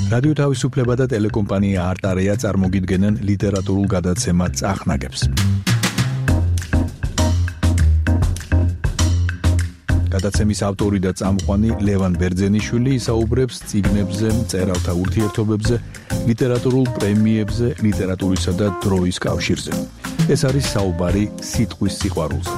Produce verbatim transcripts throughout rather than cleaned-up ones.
რადიო თავისუფლება და ტელეკომპანია არტარეა წარმოგიდგენენ ლიტერატურულ გადაცემა წახნაგებს. გადაცემის ავტორი და წამყვანი ლევან ბერძენიშვილი ისაუბრებს წიგნებზე, მწერალთა ურთიერთობებზე, ლიტერატურულ პრემიებზე, ლიტერატურისა და დროის კავშირზე. ეს არის საუბარი სიტყვის სიყვარულზე.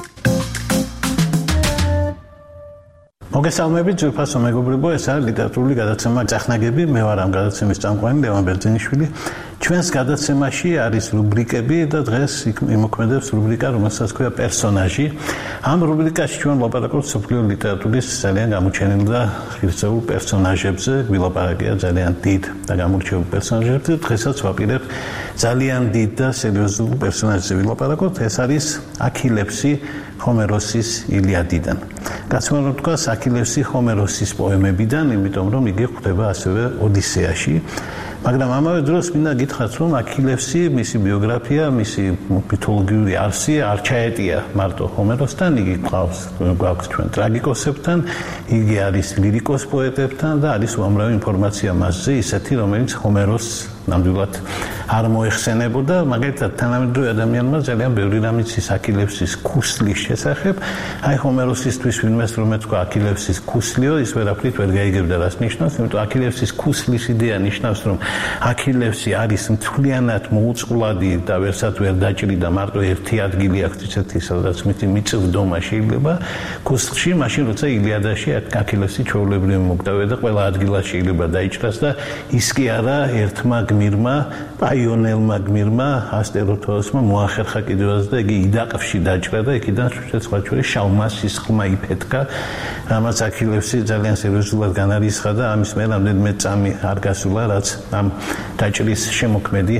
მოგესალმებით, ძვირფასო მეგობრებო, ეს არის ლიტერატურული გადაცემა წახნაგები. მე ვარ ამ გადაცემის წამყვანი ლევან ბერძენიშვილი. ჩვენს გადაცემაში არის რუბრიკები და დღეს იმოქმედებს რუბრიკა, რომელსაც ქვია პერსონაჟი. ამ რუბრიკაში ჩვენ ვლაპარაკობთ მსოფლიო ლიტერატურის ძალიან გამოჩენილ და ღირსეულ პერსონაჟებზე, ვილაპარაკია ძალიან დიდ და გამორჩეულ პერსონაჟებზე. დღესაც ვაპირებ ძალიან დიდ და სერიოზულ პერსონაჟზე ვილაპარაკოთ. ეს არის აქილევსი ჰომეროსის ილიადიდან. გასცემ თქვას აქილევსი ჰომეროსის პოემებიდან, იმიტომ რომ იგი გვხვდება ასევე ოდისეაში. მაგრამ ამავე დროს მინდა გითხრათ, რომ აქილევსი, მისი ბიოგრაფია, მისი მითოლოგიური არსი არ ჩაეტია მარტო ჰომეროსთან, იგი გვყავს გვაქვს ჩვენ ტრაგიკოსებთან, იგი არის ლირიკოს პოეტებთან და არის უამრავი ინფორმაცია მასზე, ისეთი, რომელიც ჰომეროსს ნამდვილად არ მოეხსენებოდა, მაგალითად თანამედროვე ადამიანმა ძალიან ბევრი რამ იცის აქილევსის ქუსლის შესახებ. აი ჰომეროსისთვის ვინმეს რომ ეთქვა აქილევსის ქუსლიო, ის ვერაფრით ვერ გაიგებდა რას ნიშნავს, იმიტომ აქილევსის ქუსლის იდეა ნიშნავს, რომ აქილევსი არის მთლიანად მოუწყვლადი და ვერსად ვერ დაჭრიდა, მარტო ერთი ადგილი აქვს ისეთი, სადაც მითი მიწვდომა შეიძლება ქუსლში, მაშინ როცა ილიადაში აქილევსი ჩვეულებრივი მოკდავია და ყველა ადგილას შეიძლება დაიჭრას და ის კი არა ერთმა გმირმა, პაიონელმა გმირმა, ასტეროთოსმა მოახერხა კიდევაც და იგი იდაყში დაჭრა და იქიდან სხვა ჩვენი შალმასის ხმა იფეთქა, რამაც აქილევსი ძალიან სერიოზულად განარისხა და ამის მერე რამდენიმე წამი არ გასულა, რაც ამ დაჭრის შემოქმედი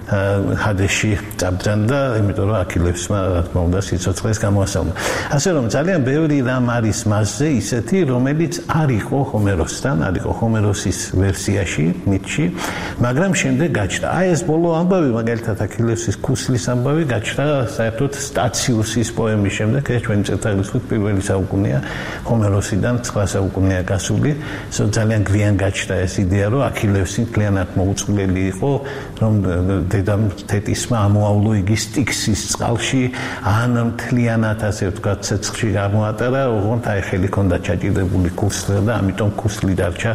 ჰადეში წაბრძანდა, იმიტომ რომ აქილევსმა რა თქმა უნდა სიცოცხლეს გამოასალმა. ასე რომ ძალიან ბევრი რამ არის მასზე ისეთი, რომელიც არ იყო ჰომეროსთან, არ იყო ჰომეროსის ვერსიაში, მითში, მაგრამ შემდეგ გაჩნდა. აი ეს ბოლო ამბავი, მაგალითად აქილევსის ქუსლის ამბავი გაჩნდა საერთოდ სტაციუსის პოემის შემდეგ, ეს ჩვენი წელთაღრიცხვის პირველი საუკუნეა, ჰომეროსიდან ცხრა საუკუნეა გასული, ძალიან გვიან გაჩნდა ეს იდეა, რომ აქილევსი მთლიანად მოუწყვლელი იყო, რომ დედამ თეთისმა ამოავლო იგი სტიქსის წყალში, ან მთლიანად ასე ვთქვათ, ცეცხლში გამოატარა, ოღონდ აი ხელი ჰქონდა ჩაჭირებული ქუსლი და ამიტომ ქუსლი დარჩა,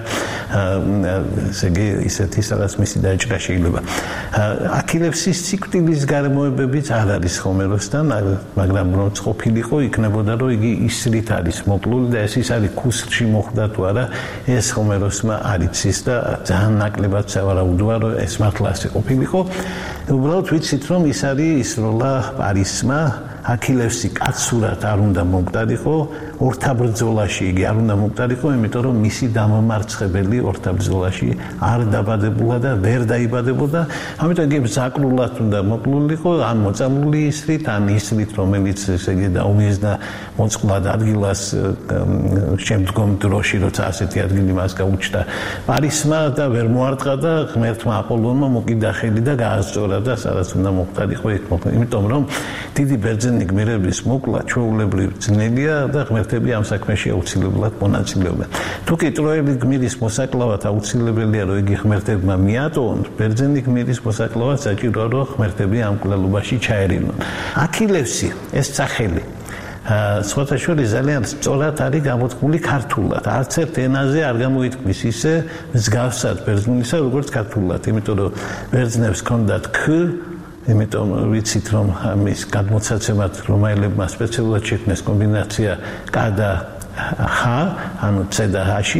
ესე იგი ისეთი სადაც მისი დაჭრა შეიძლება. აქილევსის სიკვდილის გარემოებებიც არ არის ჰომეროსთან, მაგრამ რომ ყოფილიყო, იქნებოდა რომ იგი ისრით არის მოკლული და ეს ის არის ქუსლში მოხვდა თუ არა, ეს ჰომეროსმა არ იცის და ძალიან ნაკლებად სავარაუდოა, რომ ეს მართლა ასე ყოფილიყო. უბრალოდ ვიცით, რომ ის არის ისროლა პარისმა, აქილევსი კაცურად არ უნდა მომკვდარიყო, ორთაბრძოლაში იგი არ უნდა მომკვდარიყო, იმიტომ რომ მისი დამამარცხებელი ორთაბრძოლაში არ დაბადებულა და ვერ დაიბადებოდა, ამიტომ იგი ბზაკლულად უნდა მოკლულიყო, ან მოწამლული ისრით, ან ისრით, რომელიც ესე იგი დაუმიზნა მოწყვლად ადგილას შემდგომ დროში, როცა ასეთი ადგილი მას გაუჩნდა პარისმა და ვერ მოარტყა და ღმერთმა აპოლონმა მოკიდა ხელი და გაასწორა და სადაც უნდა მომკვდარიყო იქ მოკვდა. იმიტომ რომ დიდი ბერძენი გმირების მოკლა ჩვეულებრივ ძნელია და ღმერთები ამ საქმეში აუცილებლად მონაწილეობენ. თუ კი ტროელი გმირის მოსაკლავად აუცილებელია, რომ იგი ღმერთებმა მიატოვონ, ბერძენი გმირის მოსაკლავად საჭიროა, რომ ღმერთები ამ კვლელობაში ჩაერივნონ. აქილევსი ეს სახელი სხვათა შორის ძალიან სწორად არის გამოთქმული ქართულად. არც ერთ ენაზე არ გამოითქმის ისე მსგავსად ბერძნულისა, როგორც ქართულად, იმიტომ რომ ბერძნებს ჰქონდათ ქ, იმიტომ ვიცით, რომ ამის გადმოცემად რომაელებმა სპეციალურად შექმნეს კომბინაცია კ და ხ, ანუ ც და ჰ-ში,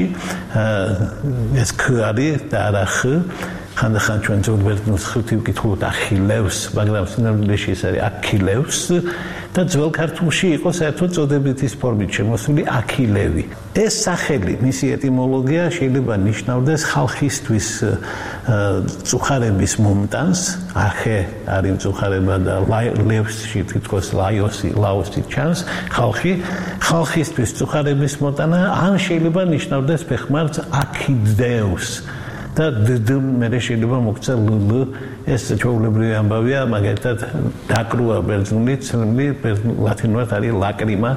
ეს ქ არის და არა ხ. ხანდახან ჩვენ ძველ ბერძნულს ხუთი ვკითხულობთ ახილევს, მაგრამ სინამდვილეში ეს არის აქილევს და ძველ ქართულში იყო საერთოდ წოდებითის ფორმით შემოსული აქილევი. ეს სახელი, მისი ეტიმოლოგია შეიძლება ნიშნავდეს ხალხისთვის წუხარების მომტანს, ახე არის წუხარება და ლევსში თითქოს ლაოსი, ლაოსი ჩანს, ხალხი, ხალხისთვის წუხარების მომტანა, ან შეიძლება ნიშნავდეს ფეხმარს აქიდეუს. და დ მერე შეიძლება მოგცა ლ ეს ჩვეულებრივი ამბავია, მაგალითად დაკრუა ბერძნული, ცნობილი ლათინურად არის ლაკრიმა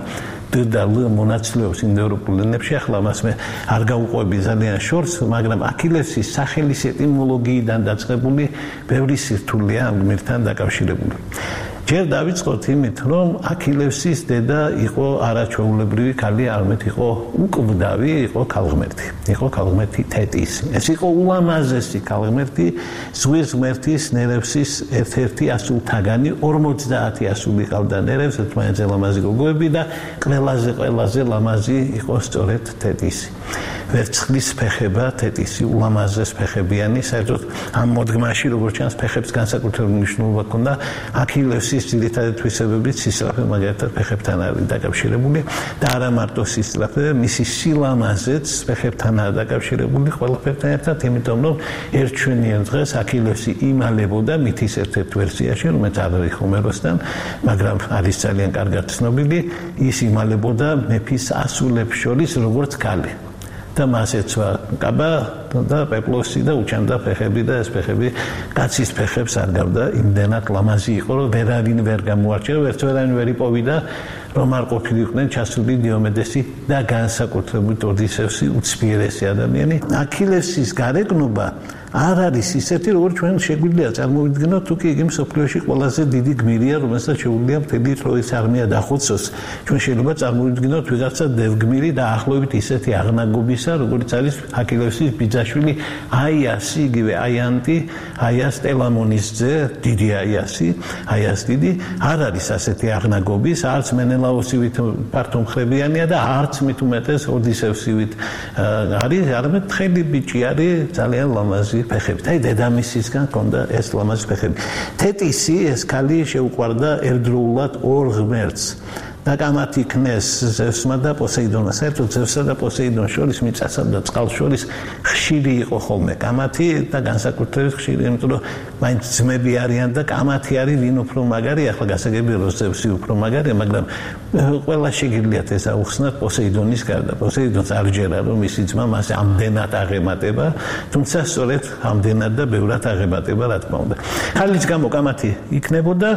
და ლ მონაცვლეობს ინდოევროპულ ენებში, ახლა მას მე არ გავუყვები ძალიან შორს, მაგრამ აქილევსის სახელის ეტიმოლოგიიდან დაწყებული ბევრი სირთულეა ამ გმირთან დაკავშირებული. ჯერ დავიწყოთ იმით, რომ აქილევსის დედა იყო არაჩვეულებრივი ქალი, არამედ იყო უკვდავი, იყო ქალღმერთი, იყო ქალღმერთი თეტისი. ეს იყო ულამაზესი ქალღმერთი, ზღვის ღმერთის ნერევსის ერთ-ერთი ასულთაგანი, ორმოცდაათი ასული ყავდა ნერევს, ერთმანეთზე ლამაზი გოგოები და ყველაზე ყველაზე ლამაზი იყო სწორედ თეტისი. ვერცხლის ფეხება თეტისი, ულამაზეს ფეხებიანი, საერთოდ ამ მოდგმაში, როგორც ჩანს, ფეხებს განსაკუთრებული მნიშვნელობა ჰქონდა. აქილევსის ძირითადი თვისებებით სისწრაფე მაგალითად ფეხებთან არის დაკავშირებული და არა მარტო სისწრაფე, მისი სილამაზეც ფეხებთანაა დაკავშირებული ყველაფერთან ერთად, იმიტომ რომ ერთ ჩვენიან დღეს აქილევსი იმალებოდა მითის ერთ-ერთ ვერსიაში, რომელიც არ არის ჰომეროსთან, მაგრამ არის ძალიან კარგად ცნობილი, ის იმალებოდა მეფის ასულებს შორის როგორც ქალი. და მას ეცვა კაბა და პეპლოსი და უჩანდა ფეხები და ეს ფეხები კაცის ფეხებს არ გავდა, იმდენად ლამაზი იყო, რომ ვერავინ ვერ გამოარჩია, ვერც ვერავინ ვერ იპოვიდა, რომ არ ყოფილიყვნენ ჩასული დიომედესი და განსაკუთრებით ოდისევსი, უცბიერესი ადამიანი. აქილევსის გარეგნობა არ არის ისეთი, როგორც ჩვენ შეგვიძლია წარმოვიდგინოთ, თუ კი იგი მსოფლიოში ყველაზე დიდი გმირია, რომელსაც შეუძლია მთელი ტროის არმია დახოცოს. ჩვენ შეიძლება წარმოვიდგინოთ ვიღაცა დევგმირი და ახლობით ისეთი აღნაგობისა, როგორც არის აქილევსის ბიძაშვილი აიასი, იგივე აიანტი, აიას ტელამონის ძე, დიდი აიასი, აიას დიდი, არ არის ასეთი აღნაგობის, არც მენელაოსივით პართომხრებიანია და არც მით უმეტეს ოდისევსივით არის, არამედ თხელი ბიჭი არის, ძალიან ლამაზი ფეხებით. აი დედამისისგან ჰქონდა ეს ლამაზი ფეხები. თეტისი ეს ქალი შეუყვარდა ერთდროულად ორ ღმერთს. და კამათ იქნეს ზევსმა და პოსეიდონმა. საერთოდ ზევსსა და პოსეიდონს შორის, მიწასა და წყალს შორის ხშირი იყო ხოლმე კამათი და განსაკუთრებით ხშირი, იმიტომ რომ მაინც ძმები არიან და კამათი არის ვინ უფრო მაგარი. ახლა გასაგებია რომ ზევსი უფრო მაგარია, მაგრამ ყველა შეგიძლიათ ეს აუხსნათ პოსეიდონის გარდა. პოსეიდონს არ ჯერა რომ მისი ძმა მას ამდენად აღემატება, თუმცა სწორედ ამდენად და ბევრად აღემატება, რა თქმა უნდა. ხალის გამო კამათი იქნებოდა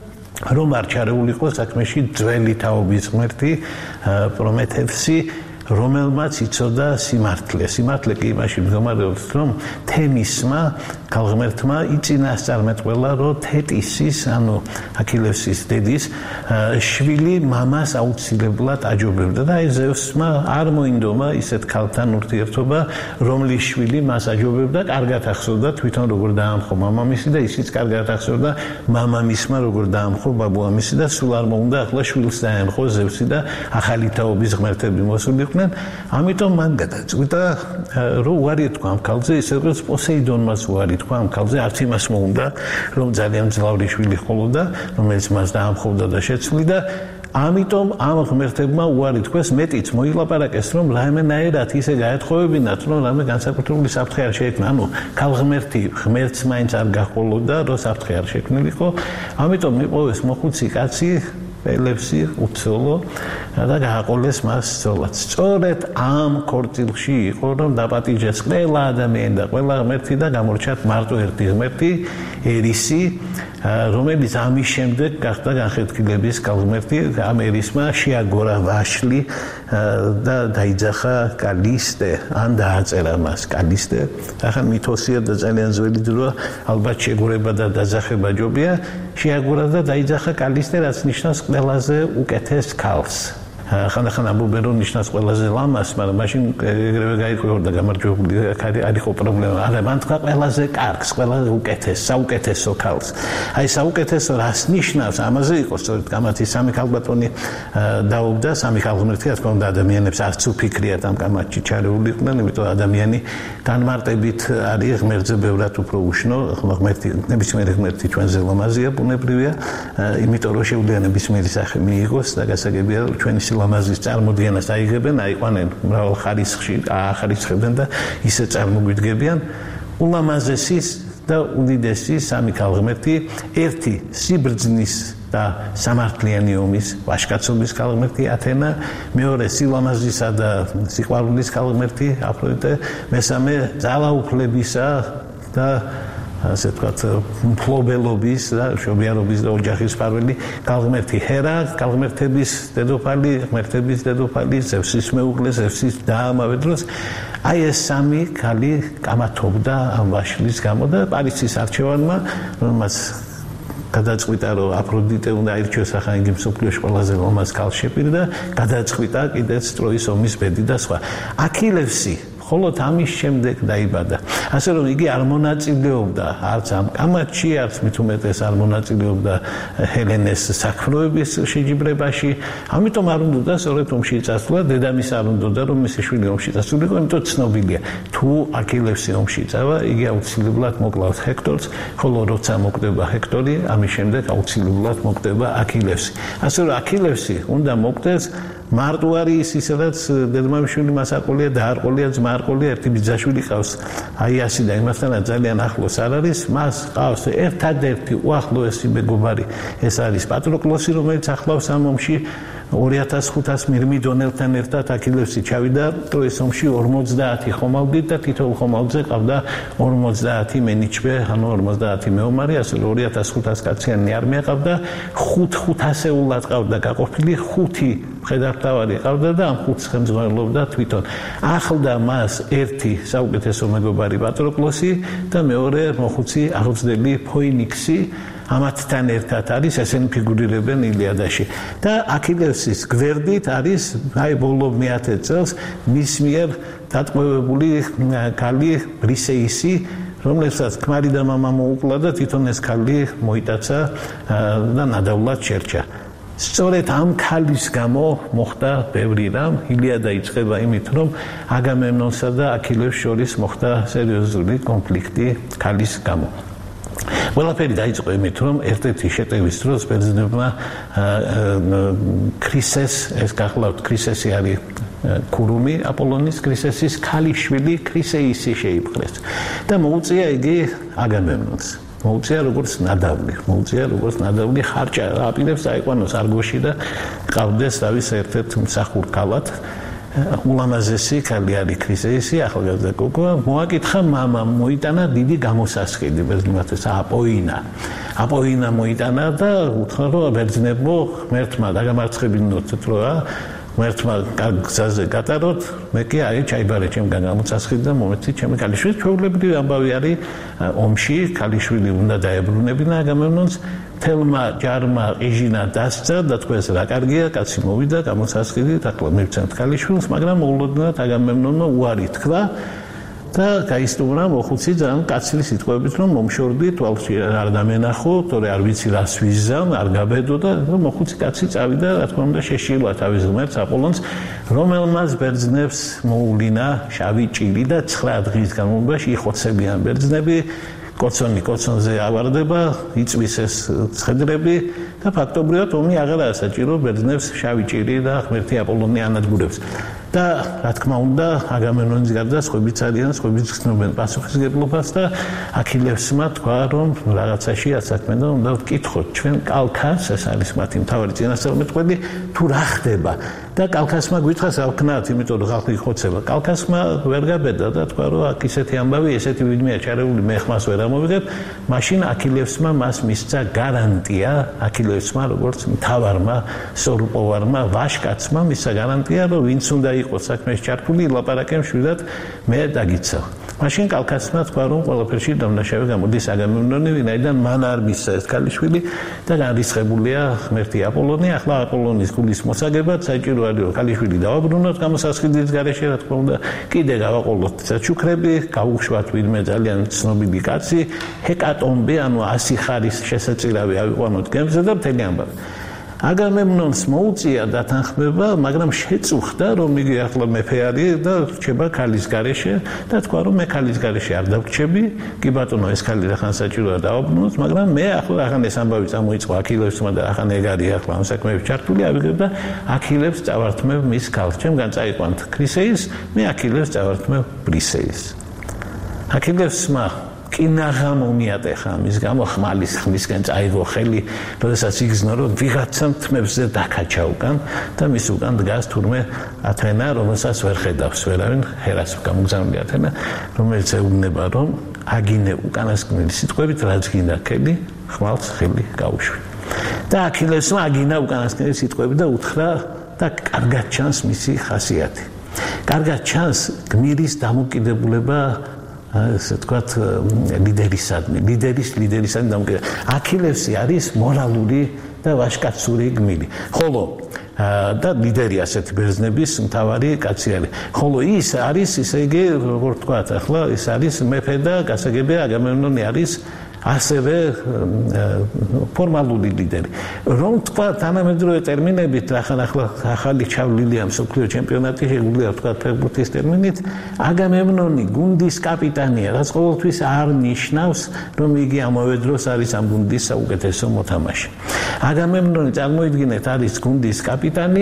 რომ არ ჩარეულიყო საქმეში ძველი თაობის ღმერთი პრომეთევსი, რომელმაც იცოდა სიმართლე. სიმართლე კი იმაში მდგომარეობს, რომ თემისმა, ქალღმერთმა იწინასწარმეტყველა, რომ თეტისის, ანუ აქილევსის დედის შვილი მამას აუცილებლად აჯობებდა და აი ზევსმა არ მოინდომა ისეთ ქალთან ურთიერთობა, რომლის შვილი მას აჯობებდა, კარგად ახსოვდა თვითონ როგორ დაამხო მამამისი და ისიც კარგად ახსოვდა მამამისმა როგორ დაამხო ბაბუამისი და სულ არ მოუნდა ახლა შვილს დაემხო ზევსი და ახალი თაობის ღმერთები მოსულიყვნენ. ამიტომ მან გადაწყვიტა, რომ უარი ეთქვა ამ ქალზე, ისე როგორც პოსეიდონმაც უარი ეთქვა ამ ქალზე, არც იმას მოუნდა, რომ ძალიან მძლავრი შვილი ჰყოლოდა, რომელიც მას დაამხობდა და შეცვლიდა. ამიტომ ამ ღმერთებმა უარი თქვეს, მეტიც მოილაპარაკეს, რომ რაიმენაირად ისე გაეთხოვებინათ, რომ რამე განსაკუთრებული საფრთხე არ შეექმნა. ანუ ქალღმერთი ღმერთს მაინც არ გაჰყოლოდა, რომ საფრთხე არ შექმნილიყო. ამიტომ მიყოვეს მოხუცი კაცი ელევსი უცოლო და გააყოლეს მას სწორად. სწორედ ამ ქორწილში იყო, რომ დაპატიჟეს ყველა ადამიანი და ყველა ღმერთი და გამორჩათ მარტო ერთი ღმერთი, ერისი, რომელიც ამის შემდეგ გახდა განხეთქილების ქალღმერთი. ამ ერისმა შეაგორა ვაშლი და დაიძახა კალისტე, ან დააწერა მას კალისტე. ახლა მითოსია და ძალიან ძველი დროა, ალბათ შეგორება და დაძახება ჯობია. შეაგორა და დაიძახა კალისტე, რაც ნიშნავს ყველაზე უკეთეს ქალს. ხანდახან ამბობენ რომ ნიშნავს ყველაზე ლამას, მაგრამ მაშინ ეგრევე გაიყვება გამარჯვებული არ იყო პრობლემა. არა, მან თქვა ყველაზე კარგს, ყველაზე უკეთეს, საუკეთესო ქალს. აი საუკეთესო რას ნიშნავს? ამაზე იყო სწორედ კამათი სამი ქალბატონი დაობდა, სამი ქალღმერთი, რა თქმა უნდა, ადამიანებს არც უფიქრიათ ამ კამათში ჩარეულიყვნენ, იმიტომ ადამიანი განმარტებით არის ღმერთზე ბევრად უფრო უშნო, ღმერთი, ნებისმიერი ღმერთი ჩვენზე ლამაზია, ბუნებრივია, იმიტომ რომ შეუძლია ნებისმიერი სახე მიიღოს და გასაგებია ჩვენი ლამაზის წარმოდგენას აიღებენ, აიყვანენ მრავალ ხარისხში, აახარისხებენ და ისე წარმოგვიდგებიან. ულამაზესის და უდიდესი სამი ქალღმერთი, ერთი სიბრძნის და სამართლიანი ომის, ვაჟკაცობის ქალღმერთი ათენა, მეორე სილამაზისა და სიყვარულის ქალღმერთი აფროდიტე, მესამე ძალაუფლებისა და ასე ვთქვათ, მფლობელობის და მშობიარობის და ოჯახის მფარველი კალღმერთი ჰერა, კალღმერთების დედოფალი, ღმერთების დედოფალი, ზევსის მეუღლე, ზევსის და ამავე დროს აი ეს სამი ქალი კამათობდა ამ ვაშლის გამო და პარისის არჩევანმა, რომელმაც გადაწყვიტა, რომ აფროდიტე უნდა აირჩიოს ახლა იგი მსოფლიოში ყველაზე ლომას ქალშეპირი და გადაწყვიტა კიდეც ტროის ომის ბედი და სხვა. აქილევსი ხოლო ამის შემდეგ დაიბადა. ასე რომ იგი არ მონაწილეობდა არც ამ კამათში, არც მით უმეტეს არ მონაწილეობდა ჰელენეს საქმროების შეჯიბრებაში. ამიტომ არ უნდოდა სწორედ ომში წასვლა, დედამის არ უნდოდა რომ მისი შვილი ომში წასულიყო, იმიტომ ცნობილია. თუ აქილევსი ომში წავა, იგი აუცილებლად მოკლავს ჰექტორს, ხოლო როცა მოკვდება ჰექტორი, ამის შემდეგ აუცილებლად მოკვდება აქილევსი. ასე რომ აქილევსი უნდა მოკვდეს მარტო არის ის, სადაც დედმამიშვილი მას არყოლია და არყოლია ძმა არყოლია, ერთი ბიძაშვილი ყავს. აიასი და იმასთანაც ძალიან ახლოს არ არის, მას ყავს ერთადერთი უახლოესი მეგობარი, ეს არის პატროკლოსი, რომელიც ახლავს ამ ომში ორი ათას ხუთას მირმიდონელთან ერთად აქილევსი ჩავიდა ტროის ომში ორმოცდაათი ხომალდით და თითოეულ ხომალდზე ყავდა ორმოცდაათი მენიჩბე, ანუ ორმოცდაათი მეომარი, ასე რომ ორი ათას ხუთას კაციანი არმია ყავდა, ხუთ ხუთასეულად ყავდა გაყოფილი, ხუთი მხედართმთავარი ყავდა და ამ ხუთს ხელმძღვანელობდა თვითონ. ახლდა მას ერთი საუკეთესო მეგობარი პატროკლოსი და მეორე მოხუცი აღზრდელი ფოინიქსი. ამათთან ერთად არის, ესენი ფიგურირებენ ილიადაში. და აქილევსის გვერდით არის აი ბოლო მეათე წელს მის მიერ დატყვევებული ქალი ბრისეისი, რომელსაც ქმარი და მამა მოუკლა და თვითონ ეს ქალი მოიტაცა და ნადავლად შერჩა. სწორედ ამ ქალის გამო მოხდა ბევრი რამ. ილიადა იწყება იმით, რომ აგამემნონსა და აქილევს შორის მოხდა სერიოზული კონფლიქტი ქალის გამო. ყველაფერი დაიწყო იმით, რომ ერთ-ერთი შეტევის დროს ბერძნებმა ქრისეს, ეს გახლავთ, ქრისესი არის ქურუმი, აპოლონის ქრისესის ქალიშვილი ქრისეისი შეიპყრეს და მოუწია იგი აგამემნონს. მოუწია როგორც ნადავლი, მოუწია როგორც ნადავლი ხარჭა, აპირებს აიყვანოს არგოში და ყავდეს თავის ერთ-ერთ მსახურ ქალად. ულამაზესი ქალი არის ქრისეისი, ახალგაზრდა გოგო, მოაკითხა მამამ, მოიტანა დიდი გამოსასყიდი, ბერძნებთან აპოინა. აპოინა მოიტანა და უთხრა, რომ ბერძნებო ღმერთმა დაგამარცხებინოთ ტროა, ღმერთმა გზაზე გატაროთ, მე კი აი ჩაიბარე ჩემგან გამოსასყიდი და მომეცი ჩემი ქალიშვილი. ჩვეულებრივი ამბავი არის ომში, ქალიშვილი უნდა დაებრუნებინა აგამემნონს. თელმა ჯარმა ყიჟინა დასწა და თქვენს რა კარგია, კაცი მოვიდა გამოსასყიდით, ახლა მივცემთ ქალიშვილს, მაგრამ მოულოდნელად აგამემნონმა უარი თქვა და გაისტუმრა მოხუცი ძალიან კაცრი სიტყვებით, რომ მომშორდი თვალში არ დამენახო, თორე არ ვიცი რას ვიზამ, არ გაბედო და მოხუცი კაცი წავიდა, რა თქმა უნდა შეშილა თავის ღმერთს აპოლონს, რომელმაც ბერძნებს მოულინა შავი ჭირი და ცხრა დღის განმავლობაში იხოცებიან ბერძნები. კოცონი კოცონზე ავარდება, იწვის ეს ცხედრები და ფაქტობრივად ომი აღარაა საჭირო ბერძნებს შავი ჭირი და ღმერთი აპოლონი ანადგურებს. და რა თქმა უნდა, აგამემნონის გარდა სხვებიც არიან, სხვებიც გრძნობენ პასუხისგებლობას და აქილევსმა თქვა, რომ რაღაცაში ასაქმე და უნდა ვკითხოთ ჩვენ კალქას, ეს არის მათი მთავარი წინასწარმეტყველი, თუ რა ხდება. და კალქასმა გვითხრა სავქნათ, იმიტომ რომ ხალხი იხოცება. კალქასმა ვერ გაბედა და თქვა, რომ აქ ისეთი ამბავი, ესეთი ვიდმეა ჩარეული, მე ხმას ვერ ამოვიღებ. მაშინ აქილევსმა მას მისცა გარანტია, აქილევსმა როგორც მთავარმა, სორუპოვარმა, ვაშკაცმა მისცა გარანტია, რომ ვინც უნდა იყოს საქმეში ჩართული, ლაპარაკემ შვიდად მე დაგიცავ. მაშინ კალქასმა თქვა, რომ ყველაფერში დამნაშავე გამოდის აგამემნონი, ვინაიდან მან არ მისცა ეს ქალიშვილი და განრისხებულია ღმერთი აპოლონი. ახლა აპოლონის გულის მოსაგებად საჭირო არის, რომ ქალიშვილი დავაბრუნოთ გამოსასყიდის გარეშე, რა თქმა უნდა, კიდე გავაყოლოთ საჩუქრები, გავუშვათ ვინმე ძალიან ცნობილი კაცი, ჰეკატომბე, ანუ ასი ხარის შესაძლებელი ავიყვანოთ გემზე და მთელი ამბავი. აგამემნონს მოუწია დათანხმება, მაგრამ შეწუხდა, რომ იგი ახლა მეფე არის და რჩება ქალის გარეშე და თქვა, რომ მე ქალის გარეშე არ დავრჩები, კი ბატონო, ეს ქალი რახან საჭიროა დავაბრუნოთ, მაგრამ მე ახლა რახან ეს ამბავი წამოიწყო აქილევსმა და რახან ეგ არის ახლა ამ საქმეებში ჩართული, ავიღებ და აქილევს წავართმევ მის ქალს. ჩემგან წაიყვანთ ქრისეის, მე აქილევს წავართმევ ბრისეის. აქილევსმა კინაღა მომიატეხა მის გამო ხმალის ხმისკენ წაიღო ხელი, როდესაც იგრძნო, რომ ვიღაცამ თმებზე დაკაჩა უკან და მის უკან დგას თურმე ათენა, რომელსაც ვერ ხედავს ვერავინ, ჰერას გამოგზავნილი ათენა, რომელიც ეუბნება, რომ აგინე უკანასკნელი სიტყვებით რაც გინდა ქელი ხმალს ხელი გაუშვი და აქილევსმა აგინა უკანასკნელი სიტყვები და უთხრა და კარგად ჩანს მისი ხასიათი კარგად ჩანს გმირის დამოკიდებულება ასე ვთქვათ ლიდერისადმი ლიდერის ლიდერისადმი დამოკიდებულება აქილევსი არის მორალური და ვაჟკაცური გმირი ხოლო და ლიდერი ასეთი ბერძნების მთავარი კაცი არის ხოლო ის არის ისე იგი როგორ ვთქვათ ახლა ის არის მეფე და გასაგებია აგამემნონი არის ასევე ფორმალური ლიდერი რომ თქვა თანამედროვე ტერმინებით ახლა ახალი ჩავლილია მსოფლიო ჩემპიონატი შეგვიძლია ვთქვათ ფეხბურთის ტერმინით აგამემნონი გუნდის კაპიტანია რაც ყოველთვის არ ნიშნავს რომ იგი ამავე დროს არის ამ გუნდის საუკეთესო მოთამაშე აგამემნონი წარმოიდგინეთ არის გუნდის კაპიტანი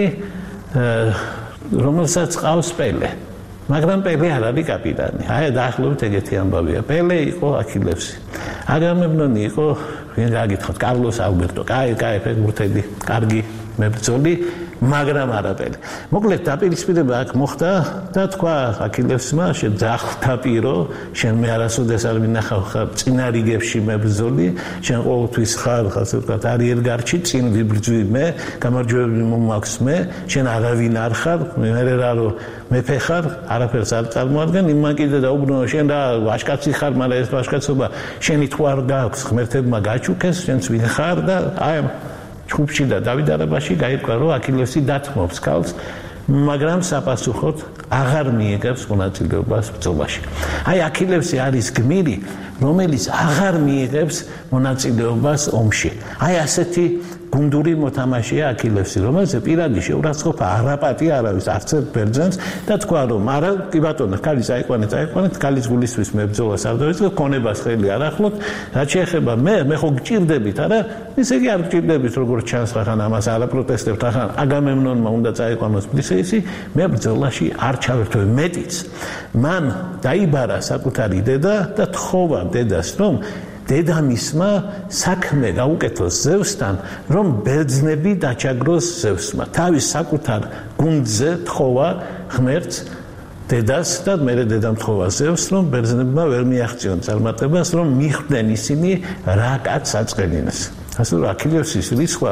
რომელსაც ყავს პელე მაგრამ პელე არ არის კაპიტანი აი დაახლოებით ეგეთი ამბავია პელე იყო აქილევსი აგამემნონი იყო ვინ გაგითხოთ კარლოს ალბერტო კაი კაი ფეხბურთელი კარგი მებრძოლი მაგრამ არა პელე მოკლედ დაპირისპირება აქ მოხდა და თქვა აქილევსმა შეძახთაპირო შენ მე არასოდეს არ მინახავ ხარ წინა რიგებში მებრძოლი შენ ყოველთვის ხარ ასე ვთქვათ არიერგარდში წინ ვიბრძვი მე გამარჯვებული მომაქვს მე შენ არავინ არ ხარ მე რა რო მეფე ხარ არაფერს არ წარმოადგენ იმან კიდე დაუბრუნო შენ რა ვაჟკაცი ხარ მაგრამ ეს ვაჟკაცობა შენი თუ არ გაქვს ღმერთებმა გაჩუქეს შენც ვინ ხარ და აი ჩხუბში და დავიდარებაში გაირკვა რომ აქილევსი დათმობს ქალს მაგრამ საპასუხოდ აღარ მიიღებს მონაწილეობას ბრძოლაში აი აქილევსი არის გმირი რომელიც აღარ მიიღებს მონაწილეობას ომში აი ასეთი გუნდური მოთამაშეა აქილევსი რომელზე პირადი შეურაცხყოფა არაპატი არავის არც ერთ ბერძენს და თქვა რომ არა კი ბატონო ქალის აიყვანეთ აიყვანეთ ქალის გულისთვის მებრძოლას არ დავიწყებ ქონებას ხელი არ ახლოთ რაც შეეხება მე მე ხო გჭირდებით არა ისე კი არ გჭირდებით როგორც ჩანს ხან ამას არ აპროტესტებთ ახლა აგამემნონმა უნდა წაიყვანოს ბრისეისი მე ბრძოლაში არ ჩავერთვე მეტიც მან დაიბარა საკუთარი დედა და თხოვა დედას რომ დედამისმა საქმე გაუკეთოს ზევსთან რომ ბერძნები დაჩაგროს ზევსმა თავის საკუთარ გუნდზე თხოვა ღმერთს დედას და მერე დედამ თხოვა ზევს რომ ბერძნებმა ვერ მიაღწიონ წარმატებას რომ მიხვდნენ ისინი რა კაცს აწყენინეს ასე რომ აქილევსის რისხვა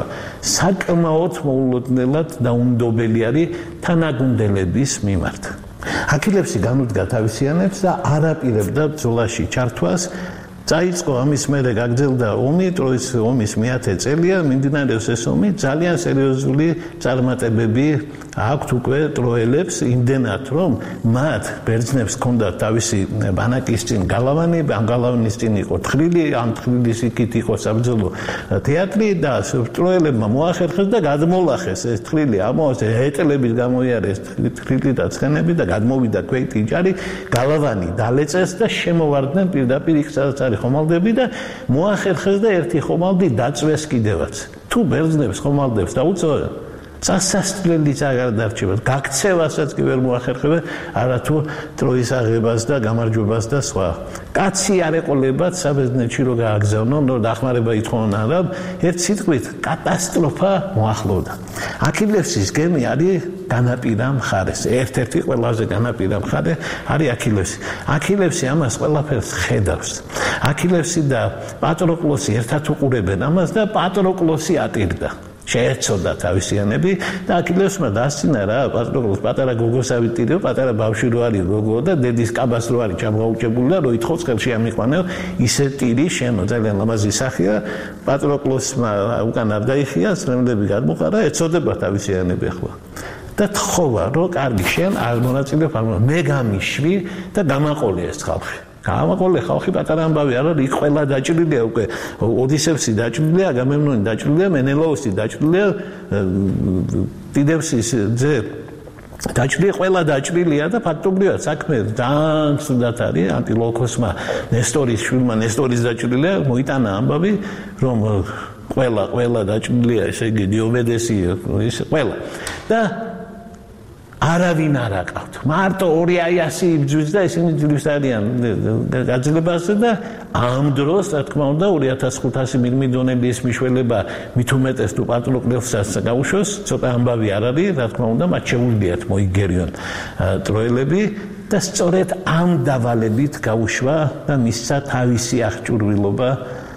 საკმაოდ მოულოდნელად დაუნდობელი არის თანაგუნდელების მიმართ აქილევსი განუდგა თავისიანებს და არაპირებდა ბრძოლაში ჩართვას წაიწყო ამის მერე გაგრძელდა ომი ტროის ომის მეათე წელია მიმდინარეობს ეს ომი ძალიან სერიოზული წარმატებები აქვთ უკვე ტროელებს იმდენად რომ მათ ბერძნებს ჰქონდათ თავისი ბანაკის წინ გალავანი ამ გალავნის წინ იყო თხრილი ამ თხრილის იქით იყო საბრძოლო თეატრი და ტროელებმა მოახერხეს და გადმოლახეს ეს თხრილი ამას ეტლების გამოიარეს თხრილი და ცხენები და გადმოვიდა ქვეითი ჯარი გალავანი დალეწეს და შემოვარდნენ პირდაპირ იქ სადაც არის ხომალდები და მოახერხეს და ერთი ხომალდი დაწვეს კიდევაც თუ ბერძნებს ხომალდებს დაუწევენ წასასწრელი აღარ დარჩება გაქცევასაც კი ვერ მოახერხებენ არათუ ტროის აღებას და გამარჯვებას და სხვა კაცი არ ეყოლებათ საბერძნეთში რო გააგზავნონ რომ დახმარება ითხოვონ არა ერთ სიტყვით კატასტროფა მოახლოვდა აქილევსის გემი არის განაპირა მხარეს ერთ-ერთი ყველაზე განაპირა მხარე არის აქილევსი აქილევსი ამას ყველაფერს ხედავს აქილევსი და პატროკლოსი ერთად უყურებენ ამას და პატროკლოსი ატირდა შეეცოდა თავისიანები და აქილევსმა დასცინა რა პატროკლოს პატარა გოგოსავით ტირიო პატარა ბავშვი რო არის გოგო და დედის კაბას რო არის ჩამოუჭებული და რო ითხოვს ხელში ამიყვანეო ისე ტირი შემო ძალიან ლამაზი სახეა პატროკლოსმა უკან არ დაიხია სრემლები გადმოყარა ეცოდება თავისიანები ახლა და თხოვა რომ კარგი შენ არ მონაწილეობ მე გამიშვი და გამაყოლე ეს ხალხი გამაყოლე ხალხი პატარა ამბავი არა იქ ყველა დაჭრილია უკვე ოდისევსი დაჭრილია აგამემნონი დაჭრილია მენელაოსი დაჭრილია ტიდევსის ძე დაჭრილია ყველა დაჭრილია და ფაქტობრივად საქმე ძალიან ცუდად არის ანტილოქოსმა ნესტორის შვილმა ნესტორის დაჭრილია მოიტანა ამბავი რომ ყველა ყველა დაჭრილია ესე იგი დიომედესი ის ყველა და არავინ არ აკავთ მარტო ორი აიასი იბძვის და ისინი ძვლის არიან გაძლებაზე და ამ დროს რა თქმა უნდა ორი ათას ხუთასი მილმიდონების მიშველება მით უმეტეს თუ პატროკლოსსაც გაუშვეს ცოტა ამბავი არ არის რა თქმა უნდა მათ შეუძლიათ მოიგერიონ ტროელები და სწორედ ამ დავალებით გაუშვა და მისცა თავისი აღჭურვილობა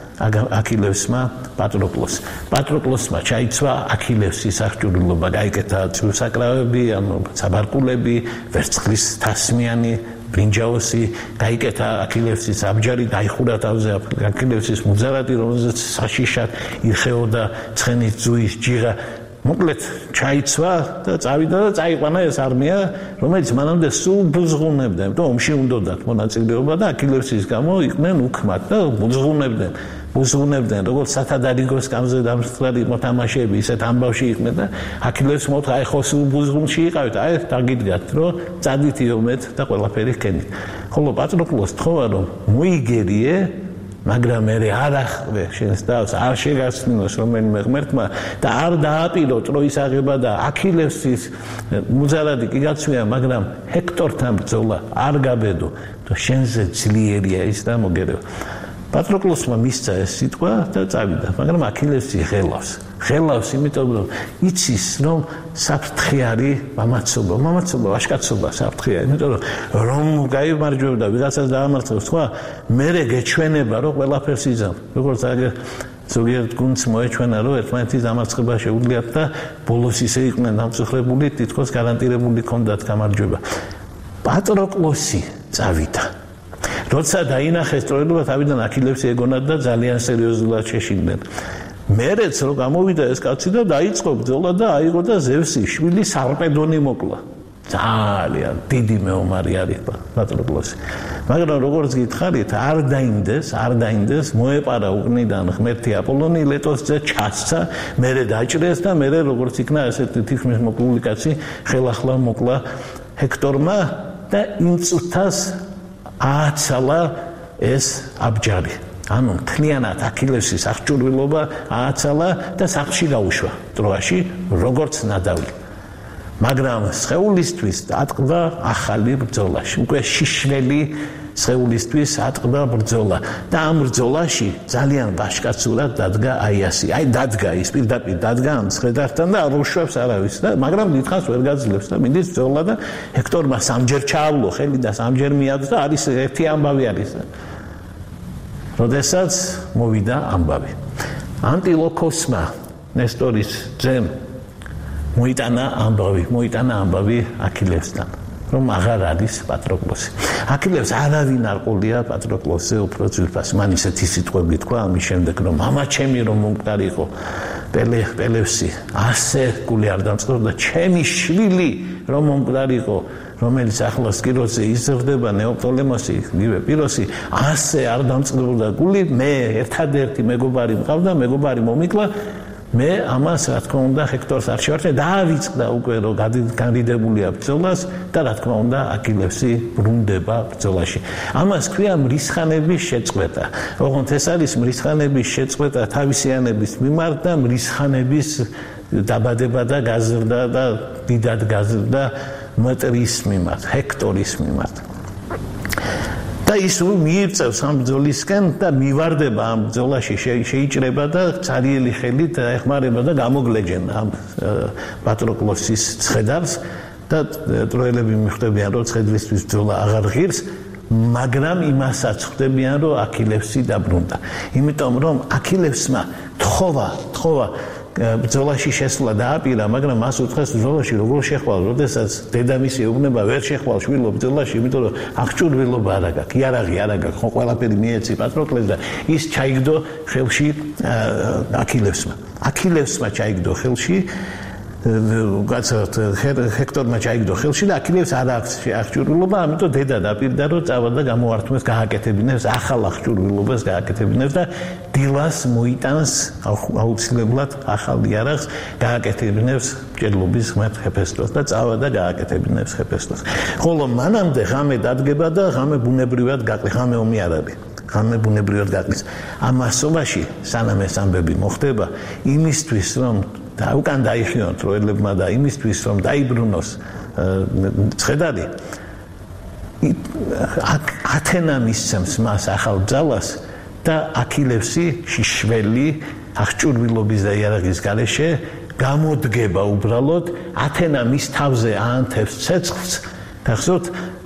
აქილევსმა პატროკლოს. პატროკლოსმა ჩაიცვა აქილევსის აღჭურვილობა, გაიკეთა წვრილსაკრავები, საბარკულები, ვერცხლის თასმიანი ბრინჯაოსი, გაიკეთა აქილევსის აბჯარი, დაიხურა თავზე აქილევსის მუძარადი, რომელზეც საშიშად ირხეოდა ცხენით ძუის ჯიღა. მოკლედ ჩაიცვა და წავიდა და წაიყვანა ეს არმია, რომელიც მანამდე სულ ბუზღუნებდა, იმიტომ ომში უნდოდათ მონაწილეობა და აქილევსის გამო იყვნენ უქმად და ბუზღუნებდნენ. ბუზღუნებდნენ, როგორც სათადარიგოს სკამზე დამსწრალი მოთამაშეები, ისეთ ამბავში იყვნენ და აქილევს მოთხრა, აი ხო სულ ბუზღუნში იყავით, აი დაგიდგათ, რომ წადით იომეთ და ყველაფერი ჰქენით. ხოლო პატროკლოს თხოვა, რომ მოიგერიე, მაგრამ მე არ ახვე შენს თავს, არ შეგასწინოს რომელიმე ღმერთმა და არ დააპირო ტროის აღება და აქილევსის მუძარადი კი გაცვია, მაგრამ ჰექტორთან ბრძოლა არ გაბედო, და შენზე ძლიერია ის და მოგერევა. პატროკლოსმა მისცა ეს სიტყვა და წავიდა, მაგრამ აქილევსი ღელავს. ღელავს, იმიტომ რომ იცის, რომ საფრთხე არის მამაცობა, მამაცობა, ვაჟკაცობა საფრთხეა, იმიტომ რომ რომ გაიმარჯვებდა, ვიღაცას დაამარცხებს, სხვა მერე გეჩვენება, რომ ყველაფერს იზამ. როგორც აგერ ზოგიერთ გუნდს მოეჩვენა, რომ ერთმანეთის დამარცხება შეუძლიათ და ბოლოს ისე იყვნენ დამწუხრებული, თითქოს გარანტირებული ჰქონდათ გამარჯვება. პატროკლოსი წავიდა. როცა დაინახეს ტროილობა, თავიდან აქილევსი ეგონათ და ძალიან სერიოზულად შეშინდნენ. მერეც რო გამოვიდა ეს კაცი და დაიწყო ბრძოლა და აიღო და ზევსის შვილი სარპედონი მოკლა. ძალიან დიდი მეომარი არის პატროკლოსი. მაგრამ როგორც გითხარით, არ დაინდეს, არ დაინდეს, მოეპარა უკნიდან ღმერთი აპოლონი ლეტოსზე ჩასცა, მერე დაჭრეს და მერე როგორც იქნა ესეთი თითქმის მოკლული კაცი ხელახლა მოკლა ჰექტორმა და იმ წუთას ააცალა ეს აბჯარი. ანუ მთლიანად აქილევსის აღჭურვილობა ააცალა და სახლში გაუშვა ტროაში, როგორც ნადავლი. მაგრამ სხეულისთვის ატყდა ახალი ბრძოლა. უკვე შიშველი სხეულისთვის ატყდა ბრძოლა და ამ ბრძოლაში ძალიან ვაჟკაცურად დადგა აიასი. აი დადგა ის პირდაპირ დადგა ამ ცხედართან და არ უშვებს არავის და მაგრამ დიდხანს ვერ გაძლევს და მინდის ბრძოლა და ჰექტორმა სამჯერ ჩაავლო ხელი და სამჯერ მიადო და არის ერთი ამბავი არის. როდესაც მოვიდა ამბავი. ანტილოქოსმა ნესტორის ძემ მოიტანა ამბავი, მოიტანა ამბავი აქილევსთან, რომ აღარ არის პატროკლოსი. აქილევს არავინ არ ყოლია პატროკლოსზე უფრო ძვირფას. მან ისეთი სიტყვები თქვა ამის შემდეგ, რომ მამა ჩემი რომ მომკვდარიყო პელე პელევსი, ასე გული არ დამწყდა ჩემი შვილი რომ მომკვდარიყო, რომელიც ახლა სკიროზე იზრდება ნეოპტოლემოსი, ნივე პიროსი, ასე არ დამწყდა გული, მე ერთადერთი მეგობარი მყავდა, მეგობარი მომიკლა, მე ამას რა თქმა უნდა ჰექტორს არ შევარდე, დაავიწყდა უკვე რომ განრიდებულია ბრძოლას და რა თქმა უნდა აქილევსი ბრუნდება ბრძოლაში. ამას ქვია მრისხანების შეწყვეტა. ოღონდ ეს არის მრისხანების შეწყვეტა თავისიანების მიმართ და მრისხანების დაბადება და გაზრდა და დიდად გაზრდა მტრის მიმართ, ჰექტორის მიმართ. და ის მიიწევს ამ ბრძოლისკენ და მივარდება ამ ბრძოლაში, შეიჭრება და цаრიელი ხელით ეხმარება და გამოგლეჯენ ამ პატროკლოსის ცხედარს და ტროელები მიხვდებიან, რომ ცხედრისთვის ბრძოლა აღარ ღირს, მაგრამ იმასაც ხვდებიან, რომ აქილევსი დაბრუნდა. იმიტომ რომ აქილევსმა თხოვა, თხოვა ბრძოლაში შესვლა დააპირა, მაგრამ მას უთხრეს ბრძოლაში როგორ შეხვალ, როდესაც დედამისი ეუბნება ვერ შეხვალ შვილო ბრძოლაში, იმიტომ რომ აღჭურვილობა არ აქვს, იარაღი არ აქვს, ხო ყველაფერი მიეცი პატროკლეს და ის ჩაიგდო ხელში აქილევსმა. აქილევსმა ჩაიგდო ხელში გაცოთ ჰექტორმა ჩაიგდო ხელში და აქილევს არ აქვს აღჭურვილობა, ამიტომ დედა დაპირდა რომ წავა და გამოართმეს გააკეთებინებს ახალ აღჭურვილობას გააკეთებინებს და დილას მოიტანს აუცილებლად ახალ იარაღს გააკეთებინებს მჭედლობის ღმერთ ჰეფესტოს და წავა და გააკეთებინებს ჰეფესტოს. ხოლო მანამდე ღამე დადგება და ღამე ბუნებრივად გაყრი, ღამე ომი არ არის. ღამე ბუნებრივად გაყრის. ამ მასობაში სანამ ეს ამბები მოხდება, იმისთვის რომ და უკან დაიხიონ ტროელებმა და იმისთვის რომ დაიბრუნოს ცხედარი, ათენა მისცემს მას ახალ ბრძალას და აქილევსი შიშველი აღჭურვილობის და იარაღის გარეშე გამოდგება უბრალოდ, ათენა მის თავზე აანთებს ცეცხლს გახსოვთ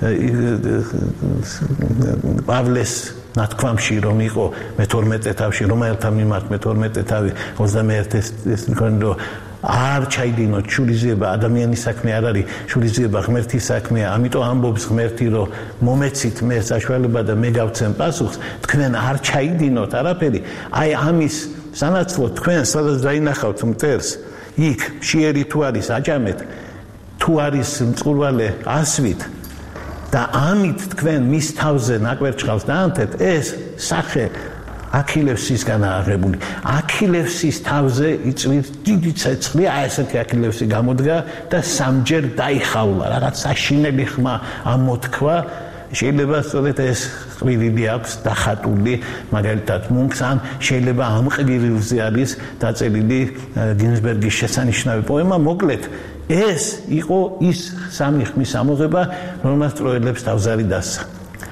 პავლეს ნათქვამში რომ იყო მეთორმეტე თავში რომელთა მიმართ მეთორმეტე თავი ოცდამეერთე წელს არ ჩაიდინოთ შურიზება ადამიანის საქმე არ არის შურიზება ღმერთის საქმეა ამიტომ ამბობს ღმერთი რომ მომეცით მე საშუალება და მე გავცემ პასუხს თქვენ არ ჩაიდინოთ არაფერი აი ამის სანაცვლოდ თქვენ სადაც დაინახავთ მტერს იქ შიერი თუ არის აჭამეთ თუ არის მწყურვალე ასვით და ამით თქვენ მის თავზე ნაკვერჩხალს დაანთებთ ეს სახე აქილევსისგან აღებული აქილევსის თავზე იწვით დიდი ცეცხლი აი ესეთი აქილევსი გამოდგა და სამჯერ დაიხავლა რაღაც საშინელი ხმა ამოთქვა შეიძლება სწორედ ეს ყრილილი აქვს დახატული მაგალითად მუნქს ან შეიძლება ამ ყრილილზე არის დაწერილი გინზბერგის შესანიშნავი პოემა მოკლედ ეს იყო ის სამი ხმის ამოღება რომელსაც ტროელებს თავზარი დასცა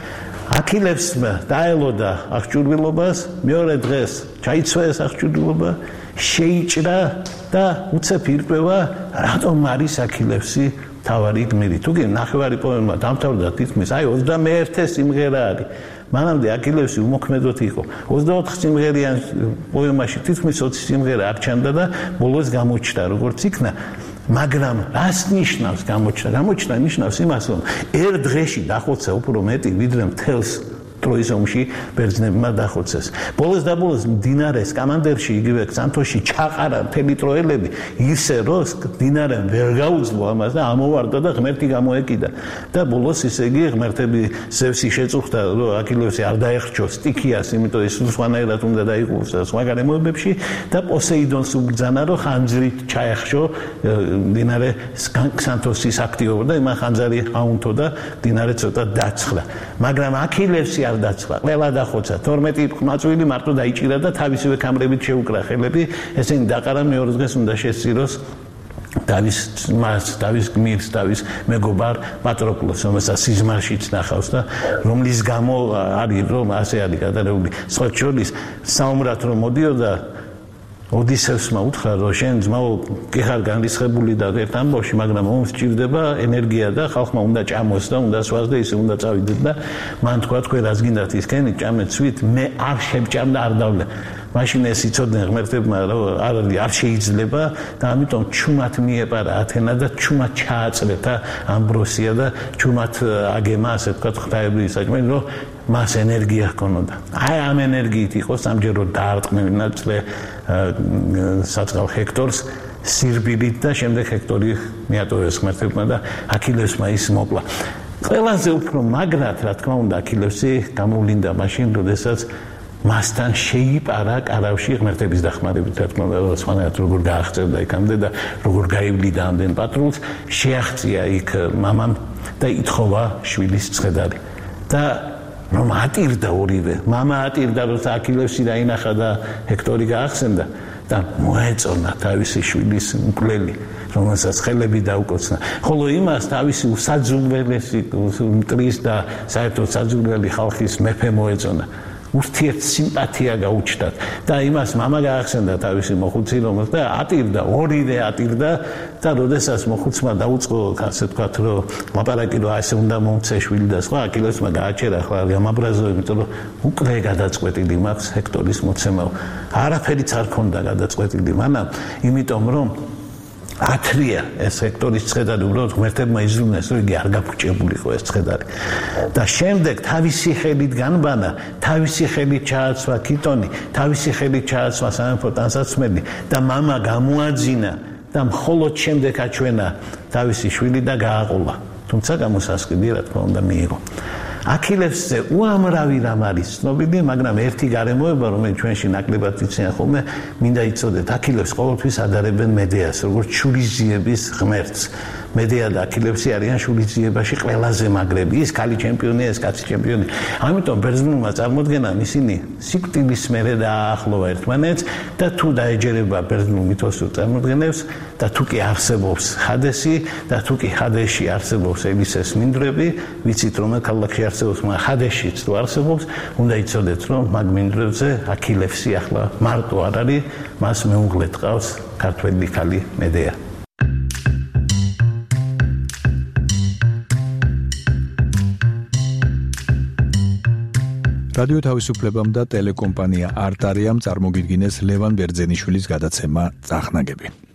აქილევსმა დაელოდა აღჭურვილობას მეორე დღეს ჩაიცვა ეს აღჭურვილობა შეიჭრა და უცებ ირკვევა რატომ არის აქილევსი თავარი გმირი თუგი ნახევარი პოემა დამთავრდა თითქმის აი ოცდამეერთე სიმღერა არის მანამდე აქილევსი უმოქმედოდ იყო ოცდაოთხ სიმღერიან პოემაში თითქმის ოცი სიმღერა არ ჩანდა და ბოლოს გამოჩნდა როგორც იქნა მაგრამ რას ნიშნავს გამოჩნდა გამოჩნდა ნიშნავს იმას რომ ერთ დღეში დახოცა უფრო მეტი ვიდრე მთელს ტროის ომში ბერძნებმა დახოცეს ბოლოს და ბოლოს მდინარეს კამანდერში იგივე სანთოში ჩაყარა მთელი ტროელები ისე რომ მდინარემ ვერ გაუძლო ამას და ამოვარდა და ღმერთი გამოეკიდა და ბოლოს ისე იგი ღმერთები ზევსი შეწუხდა რომ აქილევსი არ დაეხრჩოს სტიქიას იმიტომ ის სხვანაირად უნდა დაიყოს სხვა გარემოებებში და პოსეიდონს უბრძანა რომ ხანძრით ჩაეხშო მდინარე სანთოსის აქტივობა და იმან ხანძარი აუნთო და მდინარე ცოტა დაცხდა მაგრამ აქილევსი არ დაცვა ყველა დახოცა თორმეტი ყმაწვილი მარტო დაიჭირა და თავისივე კამრებით შეუკრა ხელები ესენი დაყარა მეორე დღეს უნდა შესწიროს დავის მას დავის გმირს დავის მეგობარ პატროკლოს რომელსაც სიზმარშიც ნახავს და რომლის გამო არის რომ ასე არის გადარეული სხვა შორის საომრად რომ მოდიოდა ოდისევსმა უთხრა რომ შენ ძმაო კი ხარ განრისხებული და ერთ ამბავში მაგრამ ომს ჭირდება ენერგია და ხალხმა უნდა ჭამოს და უნდა სვას და ისე უნდა წავიდეთ და მან თქვა თქვენ რაც გინდათ ისქენი ჭამეთ სვით მე არ შევჭამ და არ დავლე მაშინ ეს იცოდნენ ღმერთებმა რომ არ არ შეიძლება და ამიტომ ჩუმად მიეპარა ათენა და ჩუმად ჩააწრეთა ამბროსია და ჩუმად აგემა ასე თქვა ღვთაებრივი საჭმელი რომ მას ენერგია ჰქონოდა აი ამ ენერგიით იყო სამჯეროდ დაარტყმევინა წლე საწყალ ჰექტორს სირბილით და შემდეგ ჰექტორი მიატოვეს ღმერთებმა და აქილევსმა ის მოკლა ყველაზე უფრო მაგრად რა თქმა უნდა აქილევსი გამოვლინდა მაშინ როდესაც მასთან შეიპარა კარავში ღმერთების დახმარებით რა თქმა უნდა სხვანაირად როგორ გააღწევდა იქამდე და როგორ გაივლიდა ამდენ პატრულს შეაღწია იქ მამამ და ითხოვა შვილის ცხედარი და რომ ატირდა ორივე მამა ატირდა როცა აქილევსი დაინახა და ჰექტორი გაახსენდა და მოეწონა თავისი შვილის მკვლელი რომელსაც ხელები დაუკოცნა ხოლო იმას თავისი უსაძულველესი მტრის და საერთოდ საძულველი ხალხის მეფე მოეწონა ურთიერთ სიმპათია გაუჩნდათ და იმას მამა გაახსენდა თავისი მოხუცი რომელსაც და ატირდა ორივე ატირდა და როდესაც მოხუცმა დაუწყო ასე ვთქვათ რომ ლაპარაკი რომ ასე უნდა მომცე შვილი და სხვა აქილევსმა გააჩერა ახლა ამაბრაზო იმიტომ რომ უკვე გადაწყვეტილი მაქვს ჰექტორის მოცემაო არაფერიც არ ქონდა გადაწყვეტილი მანამ იმიტომ რომ ათრია ეს ჰექტორის ცხედარი უბრალოდ ღმერთებმა იზრუნეს რომ იგი არ გაფუჭებულიყო ეს ცხედარი და შემდეგ თავისი ხელით განბანა თავისი ხელით ჩააცვა კიტონი თავისი ხელით ჩააცვა სამეფო ტანსაცმელი და მამა გამოაძინა და მხოლოდ შემდეგ აჩვენა თავისი შვილი და გააყოლა თუმცა გამოსასყიდი რა თქმა უნდა მიიღო აქილევსზე უამრავი რამ არის ცნობილი მაგრამ ერთი გარემოება რომელიც ჩვენში ნაკლებად იციან ხოლმე მინდა იცოდეთ აქილევს ყოველთვის ადარებენ მედეას როგორც შურიზიების ღმერთს მედეა და აქილევსი არიან შურიზიებაში ყველაზე მაგრები ის ქალი ჩემპიონია ეს კაცი ჩემპიონი ამიტომ ბერძნულმა წარმოდგენამ ისინი სიკვდილის მერე დააახლოვა ერთმანეთს და თუ დაეჯერება ბერძნულ მითოსურ წარმოდგენებს და თუ კი არსებობს ჰადესი და თუ კი ჰადესში არსებობს ელისეს მინდვრები ვიცით რომ ქალაქში არსებობს მაგრამ ჰადესშიც თუ არსებობს უნდა იცოდეთ რომ მაგ მინდვრებზე აქილევსი ახლა მარტო არ არის მას მეუღლე ჰყავს ქართველი ქალი მედეა რადიო თავისუფლებამ და ტელეკომპანია არტარიამ წარმოგიდგინეს ლევან ბერძენიშვილის გადაცემა წახნაგები.